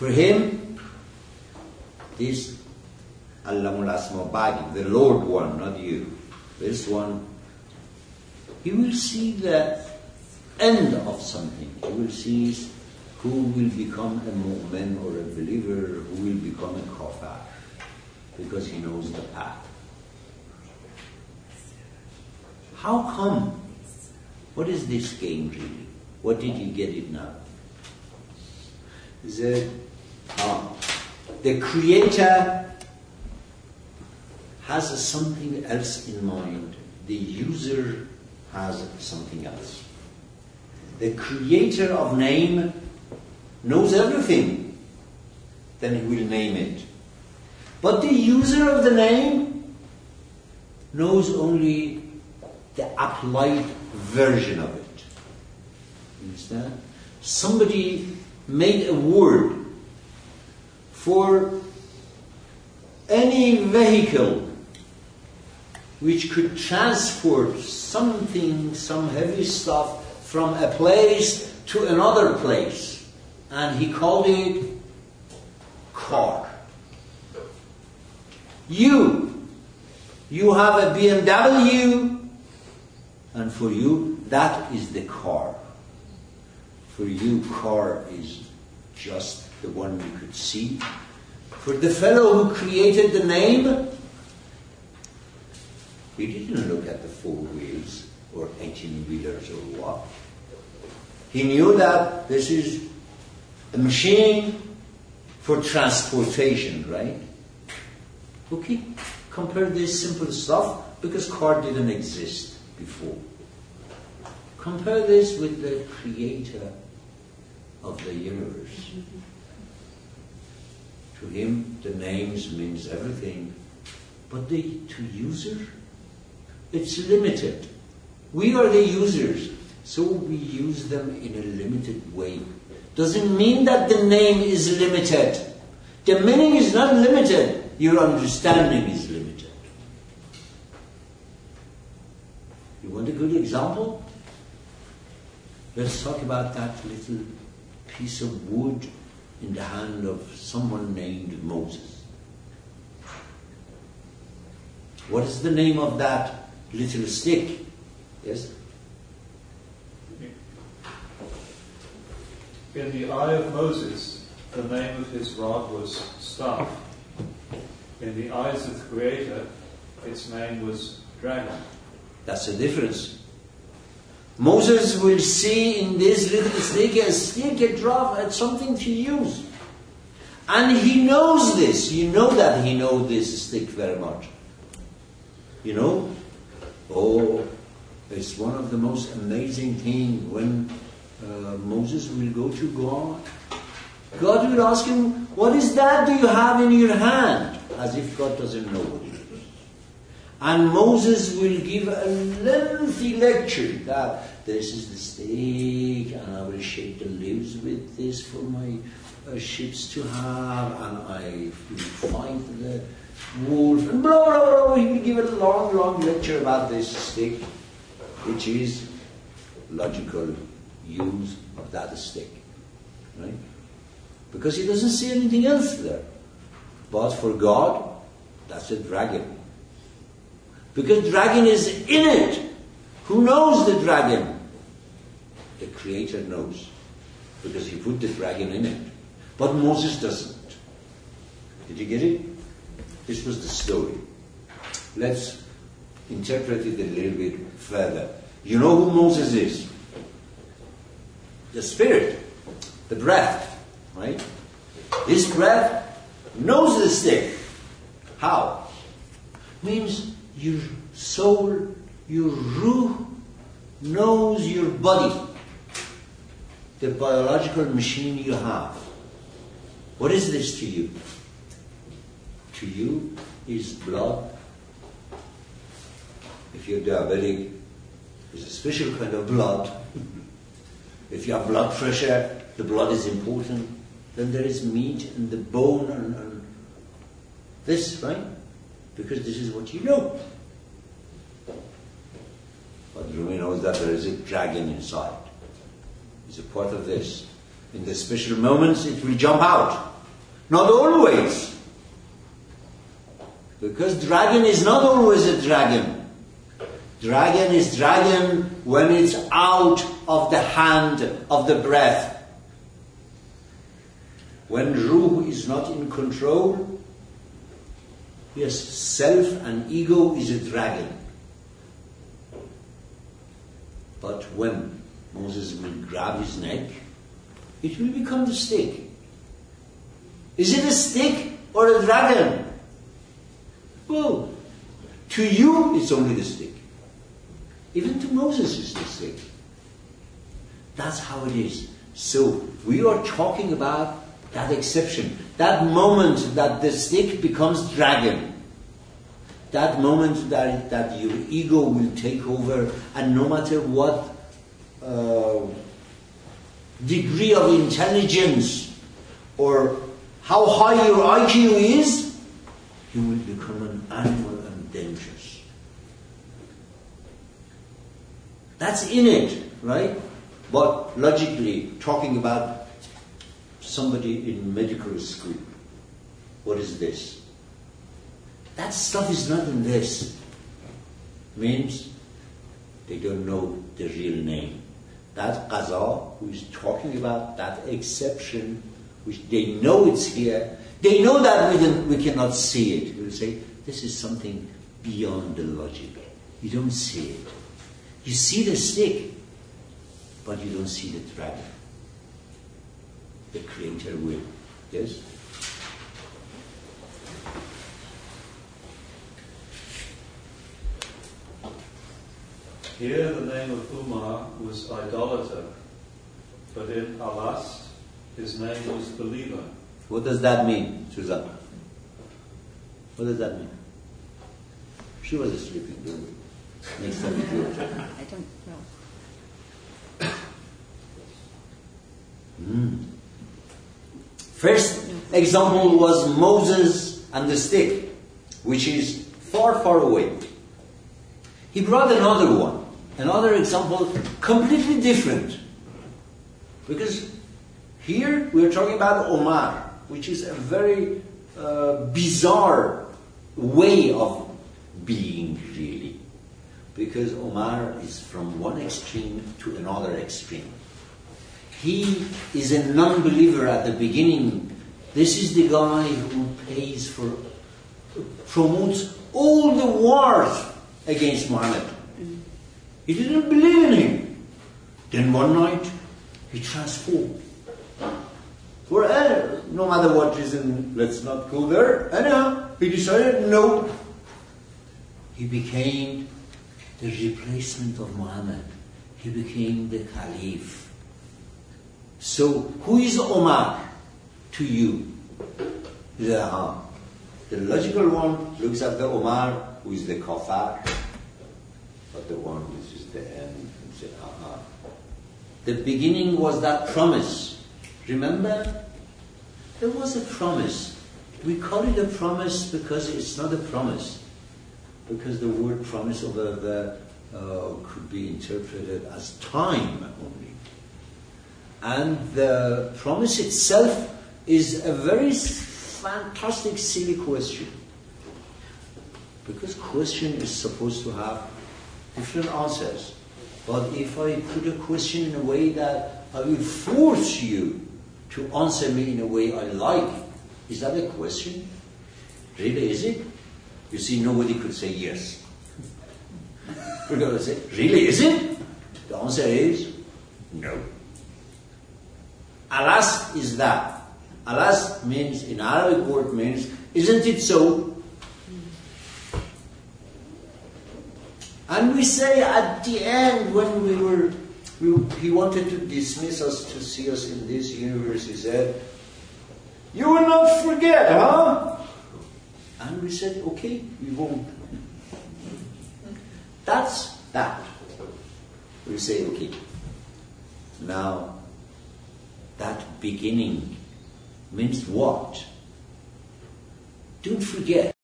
For him, this Allamul Asma Bagi, the Lord one, not you, this one, he will see the end of something. He will see who will become a mu'min or a believer, who will become a kafir, because he knows the path. How come? What is this game really? What did you get it now? The Creator has something else in mind. The user has something else. The Creator of name knows everything. Then he will name it. But the user of the name knows only the applied version of it. You understand? Somebody made a word for any vehicle which could transport something, some heavy stuff from a place to another place. And he called it car. You have a BMW, and for you, that is the car. For you, car is just the one you could see. For the fellow who created the name, he didn't look at the 4 wheels or 18-wheelers or what. He knew that this is a machine for transportation, right? Okay, compare this simple stuff, because car didn't exist before. Compare this with the Creator of the universe. To him, the names means everything, but to user, it's limited. We are the users, so we use them in a limited way. Doesn't mean that the name is limited. The meaning is not limited. Your understanding is limited. You want a good example? Let's talk about that little piece of wood in the hand of someone named Moses. What is the name of that little stick? Yes? In the eye of Moses, the name of his rod was staff. In the eyes of the Creator, its name was dragon. That's the difference. Moses will see in this little stick a drop, something to use. And he knows this. You know that he knows this stick very much. You know? Oh, it's one of the most amazing things when Moses will go to God. God will ask him, what is that do you have in your hand? As if God doesn't know what it is. And Moses will give a lengthy lecture that this is the stick, and I will shape the leaves with this for my ships to have, and I will fight the wolf, and blah, blah, blah. He will give a long, long lecture about this stick, which is logical use of that stick. Right? Because he doesn't see anything else there. But for God, that's a dragon. Because dragon is in it. Who knows the dragon? The Creator knows. Because he put the dragon in it. But Moses doesn't. Did you get it? This was the story. Let's interpret it a little bit further. You know who Moses is? The spirit. The breath. Right? This breath knows the stick. How? Means your soul, your ruh knows your body. The biological machine you have. What is this to you? To you is blood. If you're diabetic, it's a special kind of blood. If you have blood pressure, the blood is important. Then there is meat and the bone and this, right? Because this is what you know. But Rumi knows that there is a dragon inside. It's a part of this. In the special moments, it will jump out. Not always. Because dragon is not always a dragon. Dragon is dragon when it's out of the hand of the breath. When Ruh is not in control, yes, self and ego is a dragon. But when Moses will grab his neck, it will become the stick. Is it a stick or a dragon? Well, to you it's only the stick. Even to Moses it's the stick. That's how it is. So we are talking about that exception, that moment that the stick becomes dragon, that moment that your ego will take over, and no matter what degree of intelligence or how high your IQ is, you will become an animal and dangerous. That's in it, right? But logically, talking about somebody in medical school, what is this? That stuff is not in this. Means they don't know the real name. That qaza, who is talking about that exception, which they know it's here, they know that we cannot see it. We will say, this is something beyond the logic. You don't see it. You see the stick, but you don't see the dragon. The Creator will. Yes? Here the name of Umar was idolater, but in Alast his name was believer. What does that mean, Suzanne? What does that mean? She was sleeping, don't we? Next time you do it. I don't know. First example was Moses and the stick, which is far, far away. He brought another one, another example, completely different. Because here we are talking about Omar, which is a very bizarre way of being, really. Because Omar is from one extreme to another extreme. He is a non-believer at the beginning. This is the guy who promotes all the wars against Muhammad. He didn't believe in him. Then one night, he transformed. For no matter what reason, let's not go there. Anyhow, he decided, no. He became the replacement of Muhammad. He became the Caliph. So, who is Omar to you? The logical one looks at the Omar, who is the Kafar, but the one which is the end, and say, The beginning was that promise. Remember? There was a promise. We call it a promise because it's not a promise. Because the word promise over there could be interpreted as time only. And the promise itself is a very fantastic, silly question. Because question is supposed to have different answers. But if I put a question in a way that I will force you to answer me in a way I like, is that a question? Really, is it? You see, nobody could say yes. We're going to say, really, is it? The answer is no. Alas is that. Alas means, in Arabic word means, isn't it so? And we say at the end, when he wanted to dismiss us to see us in this universe, he said, you will not forget, huh? And we said, okay, we won't. That's that. We say, okay, now that beginning means what? Don't forget.